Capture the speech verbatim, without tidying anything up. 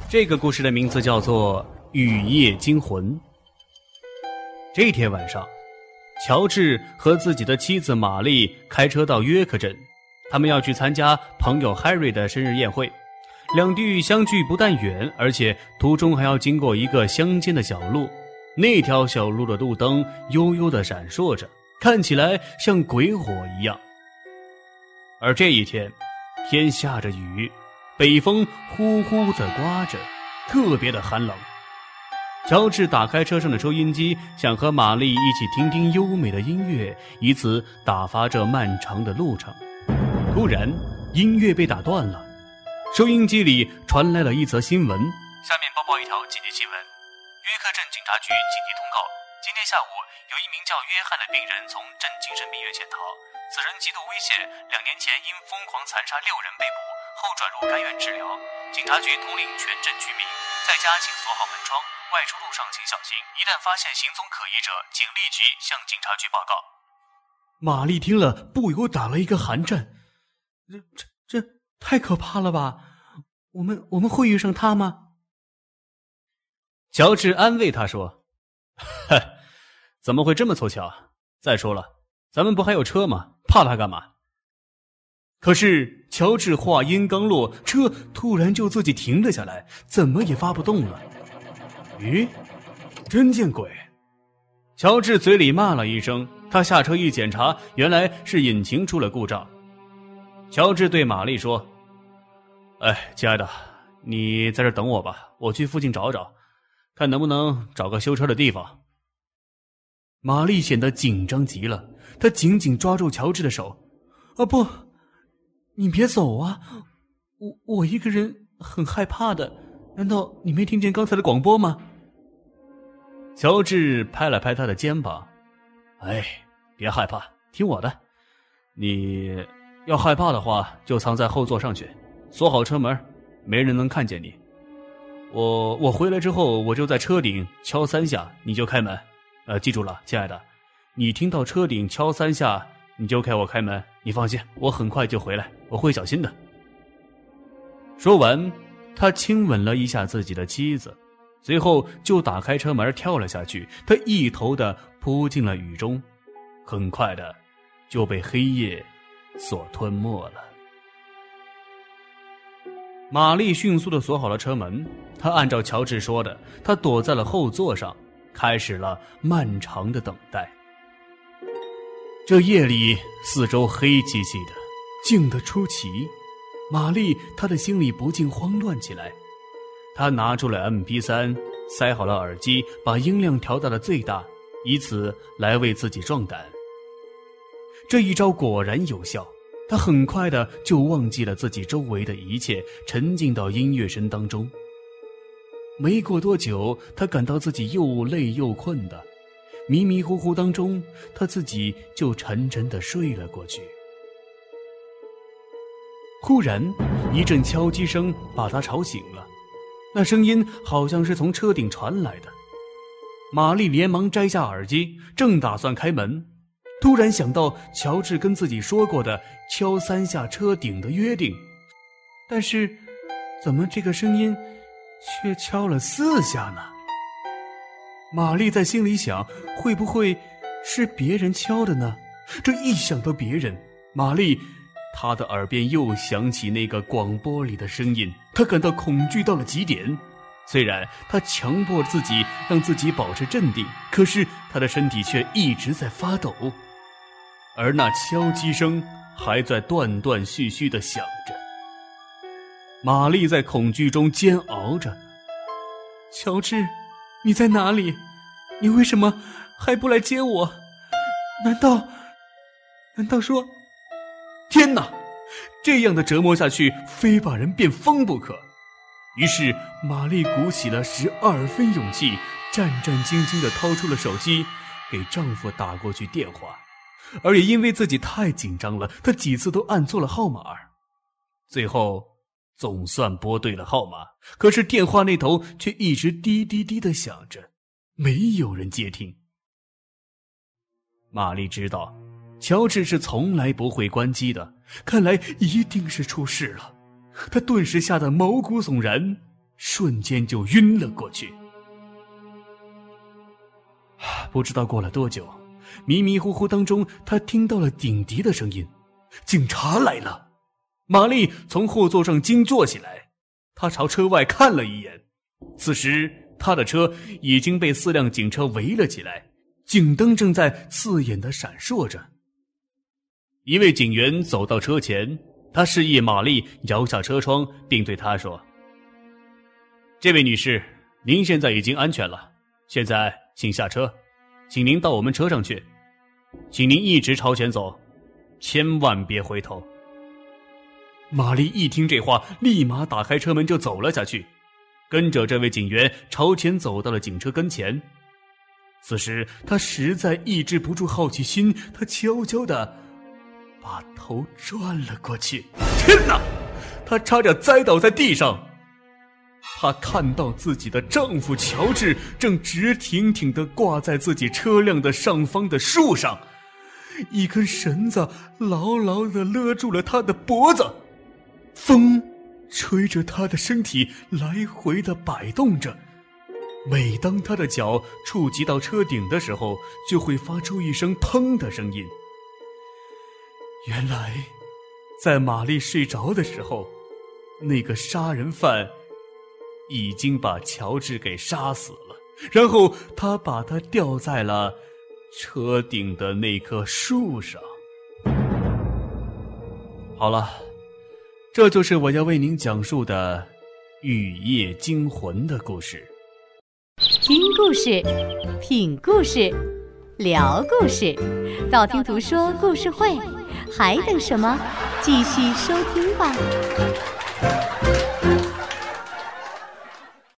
这个故事的名字叫做《雨夜惊魂》。这天晚上，乔治和自己的妻子玛丽开车到约克镇，他们要去参加朋友 Harry 的生日宴会。两地相距不但远，而且途中还要经过一个乡间的小路。那条小路的路灯悠悠地闪烁着，看起来像鬼火一样。而这一天，天下着雨，北风呼呼地刮着，特别的寒冷。乔治打开车上的收音机，想和玛丽一起听听优美的音乐，以此打发这漫长的路程。突然，音乐被打断了，收音机里传来了一则新闻。 下面播报一条紧急新闻：约克镇警察局紧急通告，今天下午有一名叫约翰的病人从镇精神病院潜逃，此人极度危险，两年前因疯狂残杀六人被捕，后转入甘愿治疗。警察局统领全镇居民，在家请锁好门窗，外出路上请小心，一旦发现行踪可疑者，请立即向警察局报告。 玛丽听了不由打了一个寒战，这这这太可怕了吧？我们我们会遇上他吗？乔治安慰他说：“哼，怎么会这么凑巧？再说了，咱们不还有车吗？怕他干嘛？”可是乔治话音刚落，车突然就自己停了下来，怎么也发不动了。咦，真见鬼！乔治嘴里骂了一声，他下车一检查，原来是引擎出了故障。乔治对玛丽说：“哎，亲爱的，你在这等我吧，我去附近找找，看能不能找个修车的地方。”玛丽显得紧张极了，她紧紧抓住乔治的手：“啊不，你别走啊，我我一个人很害怕的，难道你没听见刚才的广播吗？”乔治拍了拍他的肩膀：“哎，别害怕，听我的，你要害怕的话就藏在后座上去，锁好车门，没人能看见你。我我回来之后，我就在车顶敲三下，你就开门。呃，记住了，亲爱的，你听到车顶敲三下，你就开我开门。你放心，我很快就回来，我会小心的。”说完，他亲吻了一下自己的妻子，随后就打开车门跳了下去。他一头的扑进了雨中，很快的就被黑夜所吞没了。玛丽迅速地锁好了车门，她按照乔治说的，她躲在了后座上，开始了漫长的等待。这夜里四周黑漆漆的，静得出奇。玛丽她的心里不禁慌乱起来，她拿出了 M P 三， 塞好了耳机，把音量调到了最大，以此来为自己壮胆。这一招果然有效，他很快的就忘记了自己周围的一切，沉浸到音乐声当中。没过多久，他感到自己又累又困的，迷迷糊糊当中，他自己就沉沉的睡了过去。忽然，一阵敲击声把他吵醒了，那声音好像是从车顶传来的。玛丽连忙摘下耳机，正打算开门，突然想到乔治跟自己说过的敲三下车顶的约定，但是怎么这个声音却敲了四下呢？玛丽在心里想，会不会是别人敲的呢？这一想到别人，玛丽她的耳边又响起那个广播里的声音，她感到恐惧到了极点。虽然她强迫自己让自己保持镇定，可是她的身体却一直在发抖，而那敲击声还在断断续续地响着。玛丽在恐惧中煎熬着：“乔治，你在哪里？你为什么还不来接我？难道难道说……天哪！这样的折磨下去，非把人变疯不可。”于是玛丽鼓起了十二分勇气，战战兢兢地掏出了手机，给丈夫打过去电话。而也因为自己太紧张了，她几次都按错了号码。最后总算拨对了号码，可是电话那头却一直滴滴滴地响着，没有人接听。玛丽知道乔治是从来不会关机的，看来一定是出事了。她顿时吓得毛骨悚然， 瞬间就晕了过去。不知道过了多久，迷迷糊糊当中，他听到了顶笛的声音，警察来了。玛丽从后座上惊坐起来，她朝车外看了一眼，此时她的车已经被四辆警车围了起来，警灯正在刺眼地闪烁着。一位警员走到车前，他示意玛丽摇下车窗，并对她说：这位女士，您现在已经安全了，现在请下车，请您到我们车上去，请您一直朝前走，千万别回头。玛丽一听这话，立马打开车门就走了下去，跟着这位警员朝前走到了警车跟前。此时她实在抑制不住好奇心，她悄悄地把头转了过去。天哪！她差点栽倒在地上。她看到自己的丈夫乔治正直挺挺地挂在自己车辆的上方的树上，一根绳子牢牢地勒住了他的脖子，风吹着他的身体来回地摆动着，每当他的脚触及到车顶的时候，就会发出一声砰的声音。原来在玛丽睡着的时候，那个杀人犯已经把乔治给杀死了，然后他把他吊在了车顶的那棵树上。好了，这就是我要为您讲述的雨夜惊魂的故事。 听故事，品故事，聊故事，道听途说故事会，还等什么？继续收听吧。